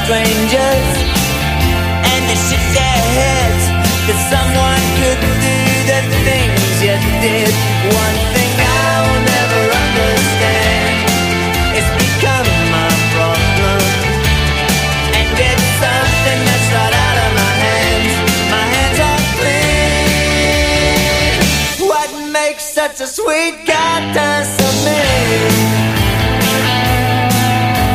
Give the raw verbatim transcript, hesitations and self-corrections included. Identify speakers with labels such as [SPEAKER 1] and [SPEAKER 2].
[SPEAKER 1] strangers, and they shook their heads that someone could do the things you did. One thing I'll never understand, it's become my problem, and it's something that's right out of my hands. My hands are clean. What makes such a sweet God dance to me?